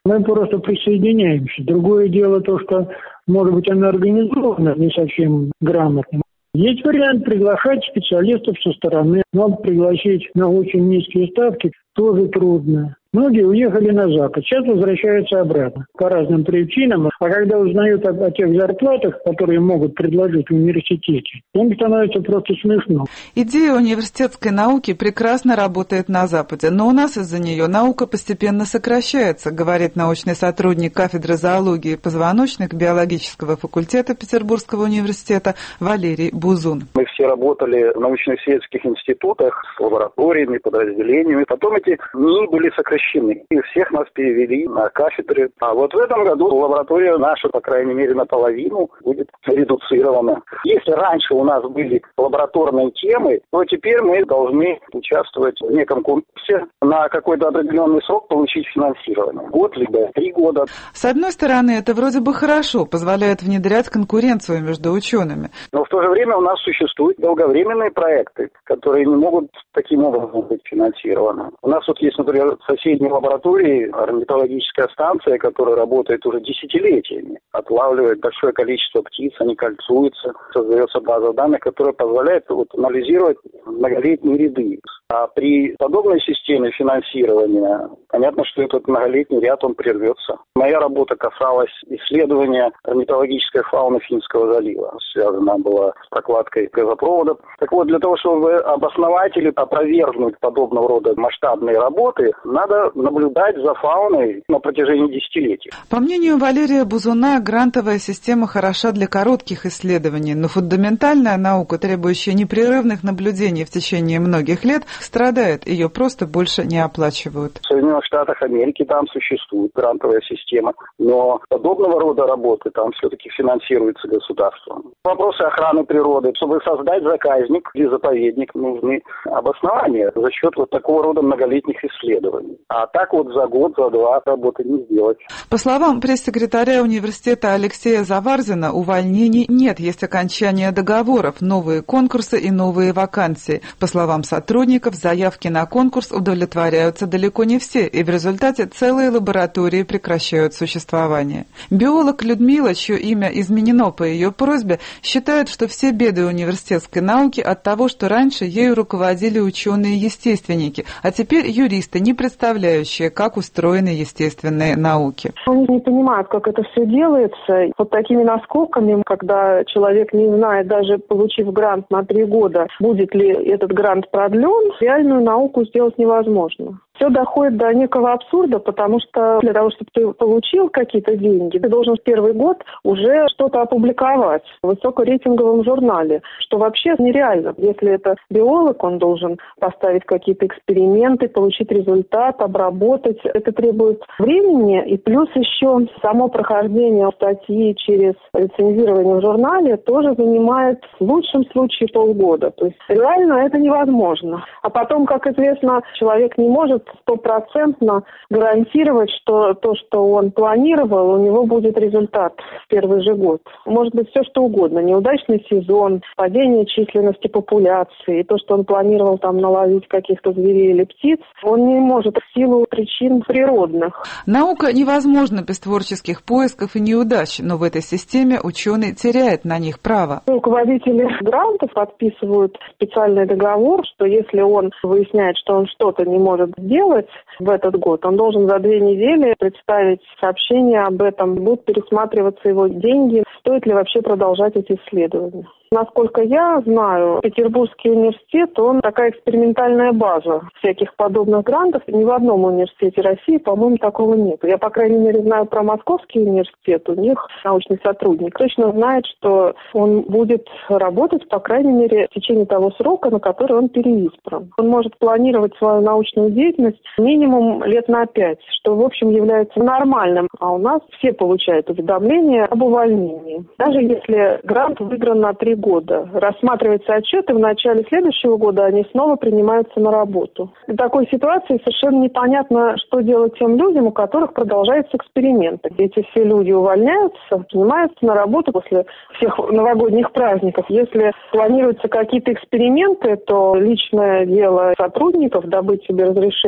Мы просто присоединяемся. Другое дело то, что, может быть, она организована не совсем грамотно. Есть вариант приглашать специалистов со стороны, но пригласить на очень низкие ставки тоже трудно. Многие уехали на Запад, сейчас возвращаются обратно по разным причинам. А когда узнают о, о тех зарплатах, которые могут предложить в университете, им становится просто смешно. Идея университетской науки прекрасно работает на Западе, но у нас из-за нее наука постепенно сокращается, говорит научный сотрудник кафедры зоологии позвоночных биологического факультета Петербургского университета Валерий Бузун. Мы все работали в научно-исследовательских институтах с лабораториями, подразделениями. Потом эти НИИ были сокращены. И всех нас перевели на кафедры. А вот в этом году лаборатория наша, по крайней мере, наполовину будет редуцирована. Если раньше у нас были лабораторные темы, то теперь мы должны участвовать в неком конкурсе на какой-то определенный срок, получить финансирование. Год, либо три года. С одной стороны, это вроде бы хорошо, позволяет внедрять конкуренцию между учеными. Но в то же время у нас существуют долговременные проекты, которые не могут таким образом быть финансированы. У нас вот есть, например, соседние лаборатории, орнитологическая станция, которая работает уже десятилетиями, отлавливает большое количество птиц, они кольцуются, создается база данных, которая позволяет вот, анализировать многолетние ряды. А при подобной системе финансирования, понятно, что этот многолетний ряд, он прервется. Моя работа касалась исследования орнитологической фауны Финского залива. Связана была с прокладкой газопроводов. Так вот, для того, чтобы обосновать или опровергнуть подобного рода масштабные работы, надо наблюдать за фауной на протяжении десятилетий. По мнению Валерия Бузуна, грантовая система хороша для коротких исследований, но фундаментальная наука, требующая непрерывных наблюдений в течение многих лет, страдает, ее просто больше не оплачивают. В Соединенных Штатах Америки там существует грантовая система, но подобного рода работы там все-таки финансируются государством. Вопросы охраны природы. Чтобы создать заказник или заповедник, нужны обоснования за счет вот такого рода многолетних исследований. А так вот за год, за два работы не сделать. По словам пресс-секретаря университета Алексея Заварзина, увольнений нет, есть окончание договоров, новые конкурсы и новые вакансии. По словам сотрудников, заявки на конкурс удовлетворяются далеко не все, и в результате целые лаборатории прекращают существование. Биолог Людмила, чье имя изменено по ее просьбе, считает, что все беды университетской науки от того, что раньше ею руководили ученые-естественники, а теперь юристы, не представляющие, как устроены естественные науки. Они не понимают, как это все делается. Вот такими наскоками, когда человек не знает, даже получив грант на три года, будет ли этот грант продлен, реальную науку сделать невозможно. Все доходит до некого абсурда, потому что для того, чтобы ты получил какие-то деньги, ты должен в первый год уже что-то опубликовать в высокорейтинговом журнале, что вообще нереально. Если это биолог, он должен поставить какие-то эксперименты, получить результат, обработать. Это требует времени, и плюс еще само прохождение статьи через рецензирование в журнале тоже занимает в лучшем случае полгода. То есть реально это невозможно. А потом, как известно, человек не может стопроцентно гарантировать, что то, что он планировал, у него будет результат в первый же год. Может быть все что угодно. Неудачный сезон, падение численности популяции, и то, что он планировал там наловить каких-то зверей или птиц, он не может в силу причин природных. Наука невозможна без творческих поисков и неудач, но в этой системе ученый теряет на них право. Руководители грантов подписывают специальный договор, что если он выясняет, что он что-то не может сделать в этот год, он должен за две недели представить сообщение об этом, будут пересматриваться его деньги, стоит ли вообще продолжать эти исследования. Насколько я знаю, Петербургский университет, он такая экспериментальная база всяких подобных грантов. Ни в одном университете России, по-моему, такого нет. Я, по крайней мере, знаю про Московский университет. У них научный сотрудник точно знает, что он будет работать, по крайней мере, в течение того срока, на который он переизбран. Он может планировать свою научную деятельность минимум лет на пять, что, в общем, является нормальным. А у нас все получают уведомления об увольнении. Даже если грант выигран на три года. года. Рассматривается отчет, и в начале следующего года они снова принимаются на работу. В такой ситуации совершенно непонятно, что делать тем людям, у которых продолжаются эксперименты. Эти все люди увольняются, принимаются на работу после всех новогодних праздников. Если планируются какие-то эксперименты, то личное дело сотрудников добыть себе разрешение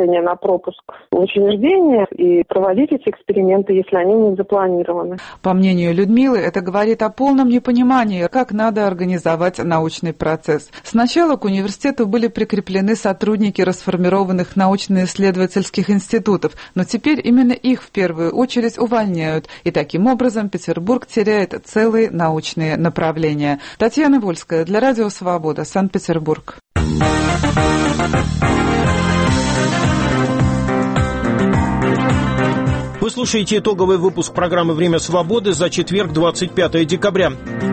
разрешение на пропуск в учреждения и проводить эти эксперименты, если они не запланированы. По мнению Людмилы, это говорит о полном непонимании, как надо организовать научный процесс. Сначала к университету были прикреплены сотрудники расформированных научно-исследовательских институтов, но теперь именно их в первую очередь увольняют, и таким образом Петербург теряет целые научные направления. Татьяна Вольская для Радио Свобода, Санкт-Петербург. Вы слушаете итоговый выпуск программы «Время свободы» за четверг, двадцать пятое декабря.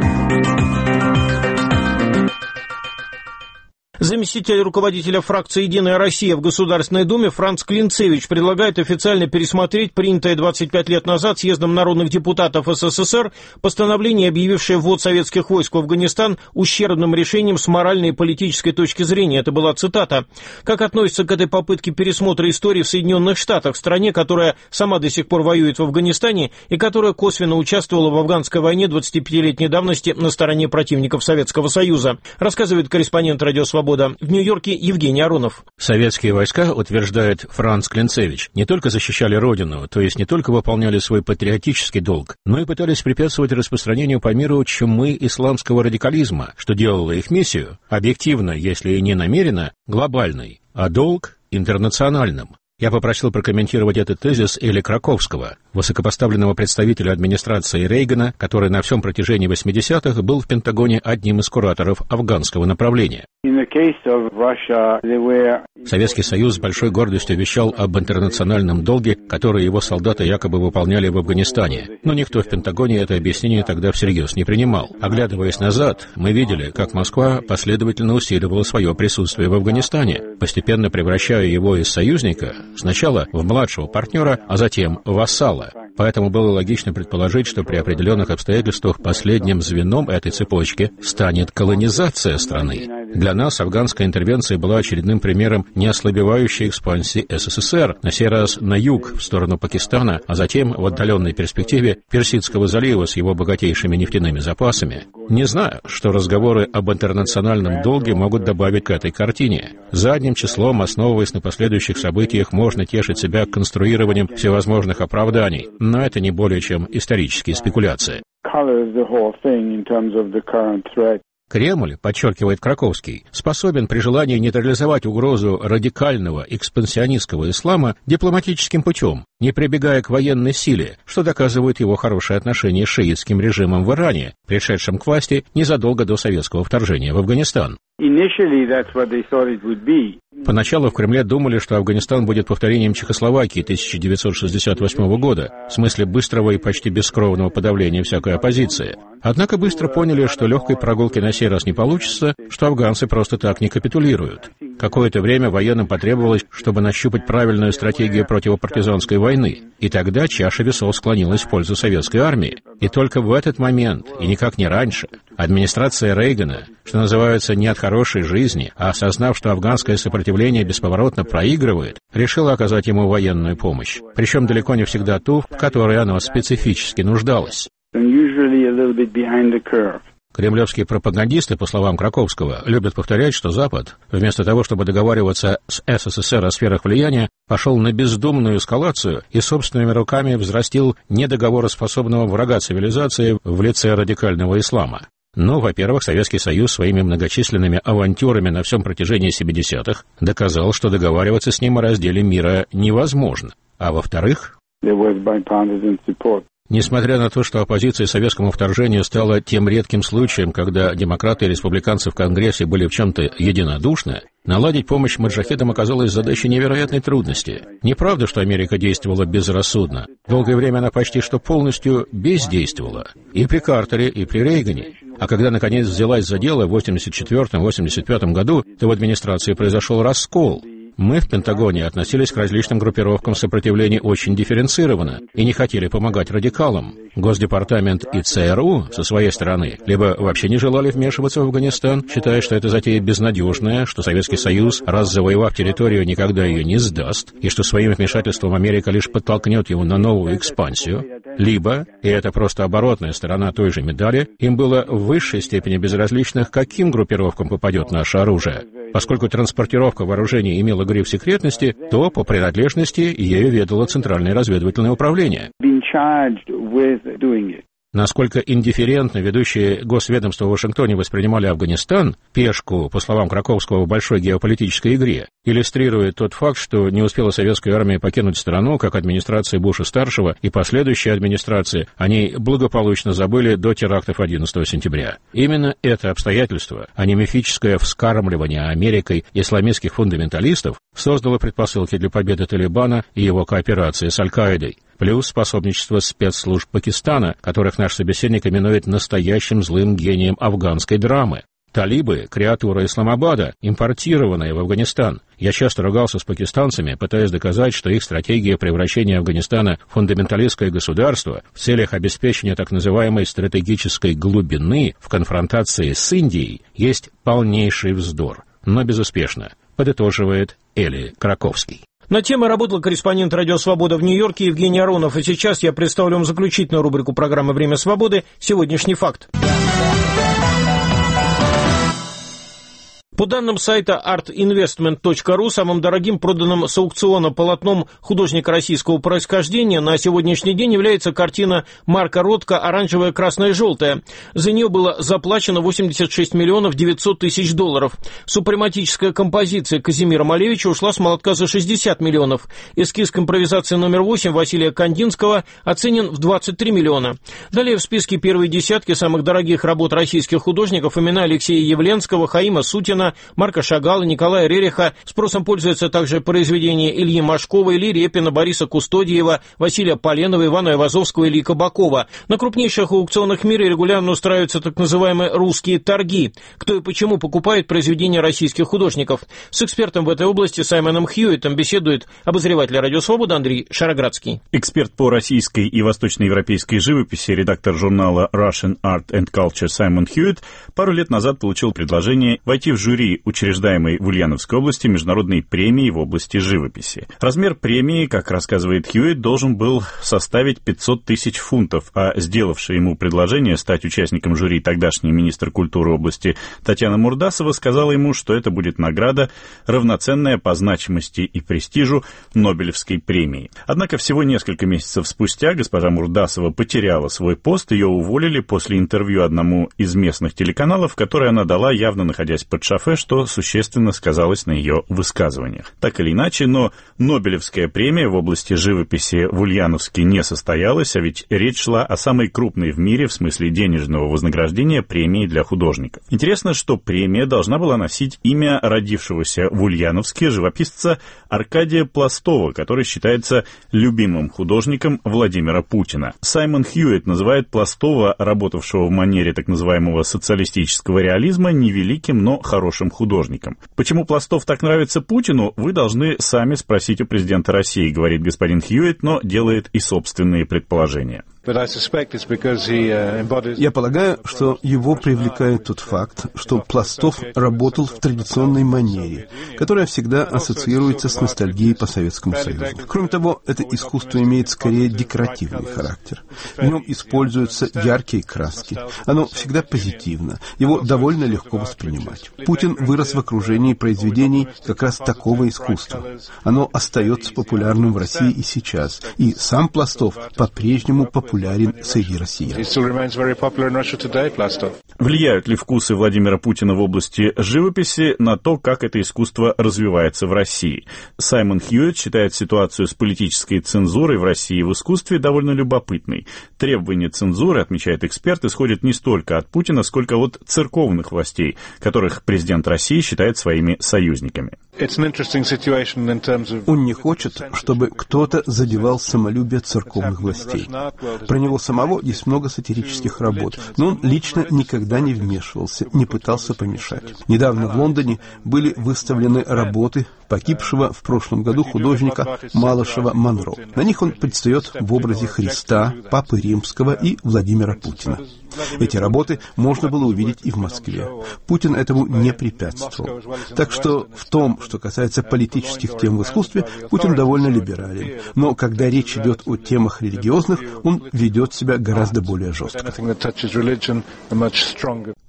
Заместитель руководителя фракции «Единая Россия» в Государственной Думе Франц Клинцевич предлагает официально пересмотреть принятое двадцать пять лет назад съездом народных депутатов СССР постановление, объявившее ввод советских войск в Афганистан ущербным решением с моральной и политической точки зрения. Это была цитата. Как относится к этой попытке пересмотра истории в Соединенных Штатах, стране, которая сама до сих пор воюет в Афганистане и которая косвенно участвовала в афганской войне двадцатипятилетней давности на стороне противников Советского Союза, рассказывает корреспондент «Радио Свобода» в Нью-Йорке Евгений Аронов. Советские войска, утверждает Франц Клинцевич, не только защищали Родину, то есть не только выполняли свой патриотический долг, но и пытались препятствовать распространению по миру чумы исламского радикализма, что делало их миссию, объективно, если и не намеренно, глобальной, а долг — интернациональным. Я попросил прокомментировать этот тезис Эли Краковского, высокопоставленного представителя администрации Рейгана, который на всем протяжении восьмидесятых был в Пентагоне одним из кураторов афганского направления. Советский Союз с большой гордостью вещал об интернациональном долге, который его солдаты якобы выполняли в Афганистане. Но никто в Пентагоне это объяснение тогда всерьез не принимал. Оглядываясь назад, мы видели, как Москва последовательно усиливала свое присутствие в Афганистане, постепенно превращая его из союзника сначала в младшего партнера, а затем в вассала. Поэтому было логично предположить, что при определенных обстоятельствах последним звеном этой цепочки станет колонизация страны. Для нас афганская интервенция была очередным примером неослабевающей экспансии СССР, на сей раз на юг, в сторону Пакистана, а затем в отдаленной перспективе Персидского залива с его богатейшими нефтяными запасами. Не знаю, что разговоры об интернациональном долге могут добавить к этой картине. Задним числом, основываясь на последующих событиях, можно тешить себя конструированием всевозможных оправданий, но это не более чем исторические спекуляции. Кремль, подчеркивает Краковский, способен при желании нейтрализовать угрозу радикального экспансионистского ислама дипломатическим путем, не прибегая к военной силе, что доказывает его хорошие отношения с шиитским режимом в Иране, пришедшим к власти незадолго до советского вторжения в Афганистан. Поначалу в Кремле думали, что Афганистан будет повторением Чехословакии тысяча девятьсот шестьдесят восьмого года, в смысле быстрого и почти бескровного подавления всякой оппозиции. Однако быстро поняли, что легкой прогулки на сей раз не получится, что афганцы просто так не капитулируют. Какое-то время военным потребовалось, чтобы нащупать правильную стратегию противопартизанской войны, и тогда чаша весов склонилась в пользу советской армии. И только в этот момент, и никак не раньше, администрация Рейгана, что называется, не от хорошей жизни, а осознав, что афганское сопротивление бесповоротно проигрывает, решила оказать ему военную помощь, причем далеко не всегда ту, в которой оно специфически нуждалось. Кремлевские пропагандисты, по словам Краковского, любят повторять, что Запад, вместо того, чтобы договариваться с СССР о сферах влияния, пошел на бездумную эскалацию и собственными руками взрастил недоговороспособного врага цивилизации в лице радикального ислама. Ну, во-первых, Советский Союз своими многочисленными авантюрами на всем протяжении семидесятых доказал, что договариваться с ним о разделе мира невозможно. А во-вторых, несмотря на то, что оппозиция советскому вторжению стала тем редким случаем, когда демократы и республиканцы в Конгрессе были в чем-то единодушны, наладить помощь маджахедам оказалось задачей невероятной трудности. Неправда, что Америка действовала безрассудно. Долгое время она почти что полностью бездействовала. И при Картере, и при Рейгане. А когда, наконец, взялась за дело в восемьдесят четвёртом — восемьдесят пятом году, то в администрации произошел раскол. Мы в Пентагоне относились к различным группировкам сопротивления очень дифференцированно и не хотели помогать радикалам. Госдепартамент и ЦРУ со своей стороны либо вообще не желали вмешиваться в Афганистан, считая, что эта затея безнадежная, что Советский Союз, раз завоевав территорию, никогда ее не сдаст, и что своим вмешательством Америка лишь подтолкнет его на новую экспансию, либо, и это просто оборотная сторона той же медали, им было в высшей степени безразлично, к каким группировкам попадет наше оружие. Поскольку транспортировка вооружений имела гриф секретности, то по принадлежности ею ведало Центральное разведывательное управление. Насколько индифферентно ведущие госведомства в Вашингтоне воспринимали Афганистан, пешку, по словам Краковского, в большой геополитической игре, иллюстрирует тот факт, что не успела советская армия покинуть страну, как администрация Буша-старшего и последующие администрации о ней благополучно забыли до терактов одиннадцатого сентября. Именно это обстоятельство, а не мифическое вскармливание Америкой исламистских фундаменталистов, создало предпосылки для победы Талибана и его кооперации с Аль-Каидой. Плюс способничество спецслужб Пакистана, которых наш собеседник именует настоящим злым гением афганской драмы. Талибы — креатура Исламабада, импортированная в Афганистан. Я часто ругался с пакистанцами, пытаясь доказать, что их стратегия превращения Афганистана в фундаменталистское государство в целях обеспечения так называемой стратегической глубины в конфронтации с Индией есть полнейший вздор, но безуспешно, подытоживает Эли Краковский. На тему работал корреспондент «Радио Свобода» в Нью-Йорке Евгений Аронов. И сейчас я представлю вам заключительную рубрику программы «Время свободы» «Сегодняшний факт». По данным сайта арт инвестмент точка ру, самым дорогим проданным с аукциона полотном художника российского происхождения на сегодняшний день является картина Марка Ротко «Оранжевая, красная, желтая». За нее было заплачено восемьдесят шесть миллионов девятьсот тысяч долларов. Супрематическая композиция Казимира Малевича ушла с молотка за шестьдесят миллионов. Эскиз к импровизации номер восемь Василия Кандинского оценен в двадцать три миллиона. Далее в списке первой десятки самых дорогих работ российских художников имена Алексея Явленского, Хаима Сутина, Марка Шагала, Николая Рериха. Спросом пользуются также произведения Ильи Машкова, Ильи Репина, Бориса Кустодиева, Василия Поленова, Ивана Айвазовского, Ильи Кабакова. На крупнейших аукционах мира регулярно устраиваются так называемые «русские торги». Кто и почему покупает произведения российских художников? С экспертом в этой области Саймоном Хьюитом беседует обозреватель «Радио Свобода» Андрей Шароградский. Эксперт по российской и восточноевропейской живописи, редактор журнала Russian Art and Culture Саймон Хьюит пару лет назад получил предложение войти в жюри учреждаемой в Ульяновской области международной премии в области живописи. Размер премии, как рассказывает Хьюит, должен был составить пятьсот тысяч фунтов, а сделавшая ему предложение стать участником жюри тогдашний министр культуры области Татьяна Мурдасова сказала ему, что это будет награда, равноценная по значимости и престижу Нобелевской премии. Однако всего несколько месяцев спустя госпожа Мурдасова потеряла свой пост, ее уволили после интервью одному из местных телеканалов, которое она дала, явно находясь под шофе, что существенно сказалось на ее высказываниях. Так или иначе, но Нобелевская премия в области живописи в Ульяновске не состоялась, а ведь речь шла о самой крупной в мире в смысле денежного вознаграждения премии для художников. Интересно, что премия должна была носить имя родившегося в Ульяновске живописца Аркадия Пластова, который считается любимым художником Владимира Путина. Саймон Хьюит называет Пластова, работавшего в манере так называемого социалистического реализма, невеликим, но хорошим художником. Почему Пластов так нравится Путину, вы должны сами спросить у президента России, говорит господин Хьюит, но делает и собственные предположения. Я полагаю, что его привлекает тот факт, что Пластов работал в традиционной манере, которая всегда ассоциируется с ностальгией по Советскому Союзу. Кроме того, это искусство имеет скорее декоративный характер. В нем используются яркие краски. Оно всегда позитивно. Его довольно легко воспринимать. Путин вырос в окружении произведений как раз такого искусства. Оно остается популярным в России и сейчас. И сам Пластов по-прежнему популярен популярен среди россиян. Влияют ли вкусы Владимира Путина в области живописи на то, как это искусство развивается в России? Саймон Хьюит считает ситуацию с политической цензурой в России в искусстве довольно любопытной. Требования цензуры, отмечает эксперт, исходят не столько от Путина, сколько от церковных властей, которых президент России считает своими союзниками. Он не хочет, чтобы кто-то задевал самолюбие церковных властей. Про него самого есть много сатирических работ, но он лично никогда не вмешивался, не пытался помешать. Недавно в Лондоне были выставлены работы погибшего в прошлом году художника Малышева Монро. На них он предстает в образе Христа, Папы Римского и Владимира Путина. Эти работы можно было увидеть и в Москве. Путин этому не препятствовал. Так что в том, что касается политических тем в искусстве, Путин довольно либерален. Но когда речь идет о темах религиозных, он ведет себя гораздо более жестко.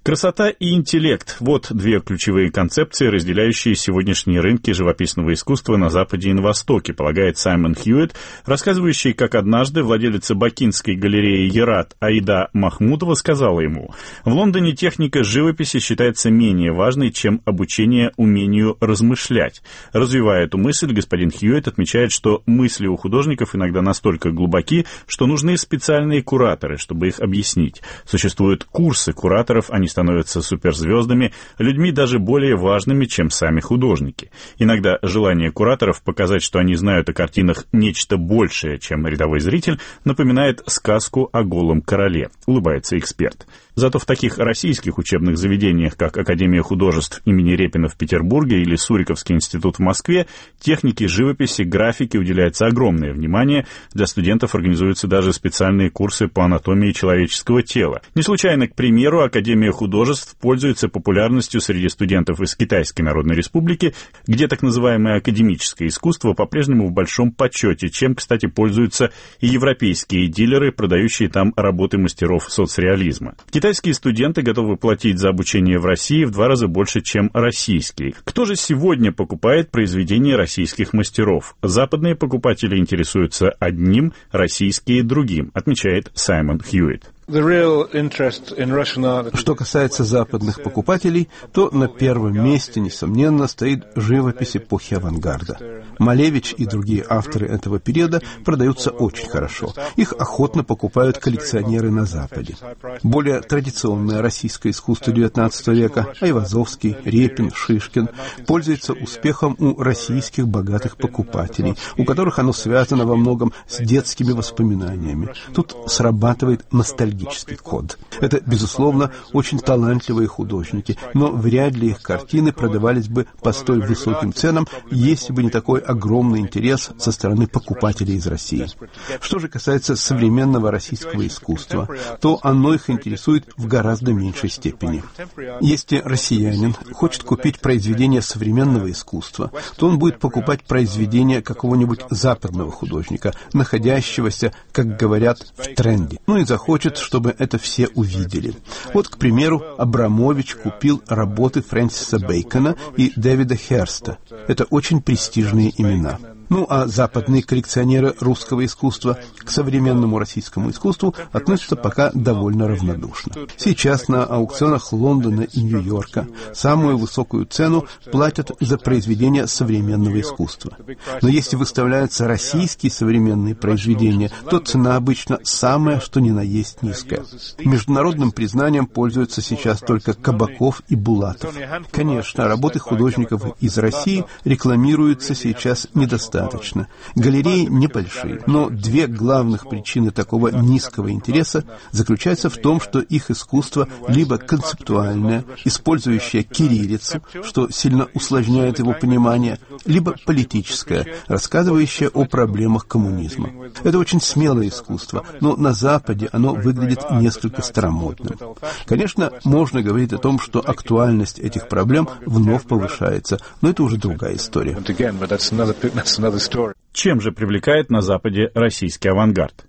Красота и интеллект – вот две ключевые концепции, разделяющие сегодняшние рынки живописного искусства на Западе и на Востоке, полагает Саймон Хьюитт, рассказывающий, как однажды владелица бакинской галереи Ярат Аида Махмудова сказала ему: «В Лондоне техника живописи считается менее важной, чем обучение умению размышлять». Развивая эту мысль, господин Хьюитт отмечает, что мысли у художников иногда настолько глубоки, что нужны специальные кураторы, чтобы их объяснить. Существуют курсы кураторов, они становятся суперзвездами, людьми даже более важными, чем сами художники. Иногда желание кураторов показать, что они знают о картинах нечто большее, чем рядовой зритель, напоминает сказку о голом короле, улыбается эксперт. Зато в таких российских учебных заведениях, как Академия художеств имени Репина в Петербурге или Суриковский институт в Москве, технике живописи, графике уделяется огромное внимание. Для студентов организуются даже специальные курсы по анатомии человеческого тела. Не случайно, к примеру, Академия художеств пользуется популярностью среди студентов из Китайской Народной Республики, где так называемое академическое искусство по-прежнему в большом почете, чем, кстати, пользуются и европейские дилеры, продающие там работы мастеров соцреализма. Китайские студенты готовы платить за обучение в России в два раза больше, чем российские. Кто же сегодня покупает произведения российских мастеров? Западные покупатели интересуются одним, российские — другим, отмечает Саймон Хьюитт. Что касается западных покупателей, то на первом месте, несомненно, стоит живопись эпохи авангарда. Малевич и другие авторы этого периода продаются очень хорошо. Их охотно покупают коллекционеры на Западе. Более традиционное российское искусство девятнадцатого века, Айвазовский, Репин, Шишкин, пользуется успехом у российских богатых покупателей, у которых оно связано во многом с детскими воспоминаниями. Тут срабатывает ностальгия. Код. Это, безусловно, очень талантливые художники, но вряд ли их картины продавались бы по столь высоким ценам, если бы не такой огромный интерес со стороны покупателей из России. Что же касается современного российского искусства, то оно их интересует в гораздо меньшей степени. Если россиянин хочет купить произведение современного искусства, то он будет покупать произведение какого-нибудь западного художника, находящегося, как говорят, в тренде. Ну и захочет, чтобы это все увидели. Вот, к примеру, Абрамович купил работы Фрэнсиса Бэйкона и Дэвида Херста. Это очень престижные имена. Ну, а западные коллекционеры русского искусства к современному российскому искусству относятся пока довольно равнодушно. Сейчас на аукционах Лондона и Нью-Йорка самую высокую цену платят за произведения современного искусства. Но если выставляются российские современные произведения, то цена обычно самая, что ни на есть, низкая. Международным признанием пользуются сейчас только Кабаков и Булатов. Конечно, работы художников из России рекламируются сейчас недостаточно. Галереи небольшие, но две главных причины такого низкого интереса заключаются в том, что их искусство либо концептуальное, использующее кириллицу, что сильно усложняет его понимание, либо политическое, рассказывающее о проблемах коммунизма. Это очень смелое искусство, но на Западе оно выглядит несколько старомодным. Конечно, можно говорить о том, что актуальность этих проблем вновь повышается, но это уже другая история. Чем же привлекает на Западе российский авангард?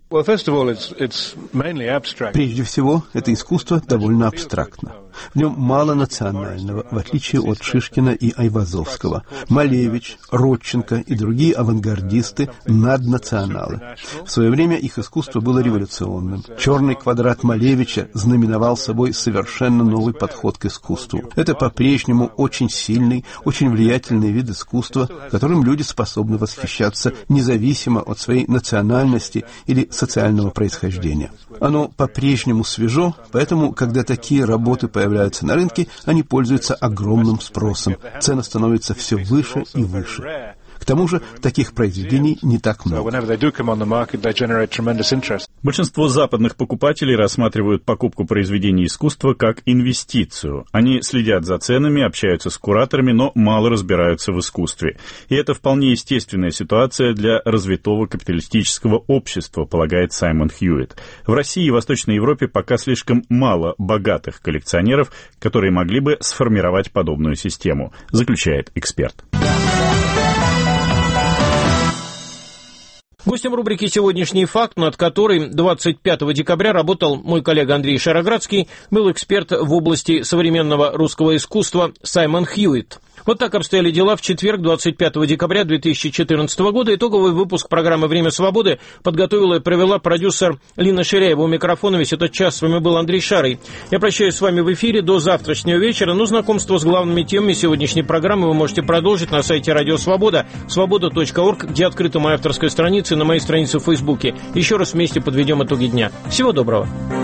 Прежде всего, это искусство довольно абстрактно. В нем мало национального, в отличие от Шишкина и Айвазовского. Малевич, Родченко и другие авангардисты – наднационалы. В свое время их искусство было революционным. «Черный квадрат» Малевича знаменовал собой совершенно новый подход к искусству. Это по-прежнему очень сильный, очень влиятельный вид искусства, которым люди способны восхищаться независимо от своей национальности или социального происхождения. Оно по-прежнему свежо, поэтому, когда такие работы появляются на рынке, они пользуются огромным спросом. Цены становятся все выше и выше. К тому же, таких произведений не так много. Большинство западных покупателей рассматривают покупку произведений искусства как инвестицию. Они следят за ценами, общаются с кураторами, но мало разбираются в искусстве. И это вполне естественная ситуация для развитого капиталистического общества, полагает Саймон Хьюитт. В России и Восточной Европе пока слишком мало богатых коллекционеров, которые могли бы сформировать подобную систему, заключает эксперт. Гостем рубрики «Сегодняшний факт», над которой двадцать пятого декабря работал мой коллега Андрей Шароградский, был эксперт в области современного русского искусства Саймон Хьюитт. Вот так обстояли дела в четверг, двадцать пятого декабря две тысячи четырнадцатого года. Итоговый выпуск программы «Время свободы» подготовила и провела продюсер Лина Ширяева. У микрофона весь этот час с вами был Андрей Шарый. Я прощаюсь с вами в эфире до завтрашнего вечера. Но знакомство с главными темами сегодняшней программы вы можете продолжить на сайте Радио Свобода, свобода точка орг, где открыта моя авторская страница, и на моей странице в Фейсбуке. Еще раз вместе подведем итоги дня. Всего доброго.